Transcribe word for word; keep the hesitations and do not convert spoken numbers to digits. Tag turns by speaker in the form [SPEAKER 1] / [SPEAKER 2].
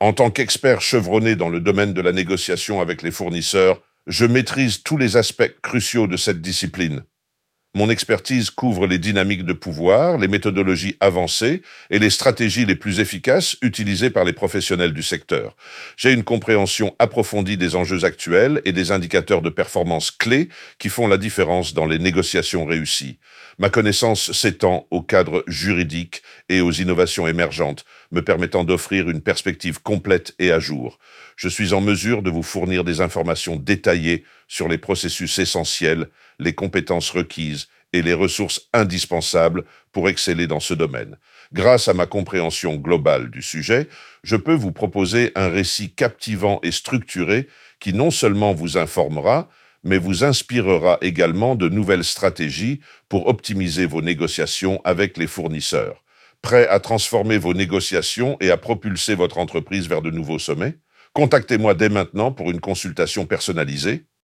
[SPEAKER 1] En tant qu'expert chevronné dans le domaine de la négociation avec les fournisseurs, je maîtrise tous les aspects cruciaux de cette discipline. Mon expertise couvre les dynamiques de pouvoir, les méthodologies avancées et les stratégies les plus efficaces utilisées par les professionnels du secteur. J'ai une compréhension approfondie des enjeux actuels et des indicateurs de performance clés qui font la différence dans les négociations réussies. Ma connaissance s'étend au cadre juridique et aux innovations émergentes, me permettant d'offrir une perspective complète et à jour. Je suis en mesure de vous fournir des informations détaillées sur les processus essentiels, les compétences requises et les ressources indispensables pour exceller dans ce domaine. Grâce à ma compréhension globale du sujet, je peux vous proposer un récit captivant et structuré qui non seulement vous informera, mais vous inspirera également de nouvelles stratégies pour optimiser vos négociations avec les fournisseurs. Prêt à transformer vos négociations et à propulser votre entreprise vers de nouveaux sommets? Contactez-moi dès maintenant pour une consultation personnalisée.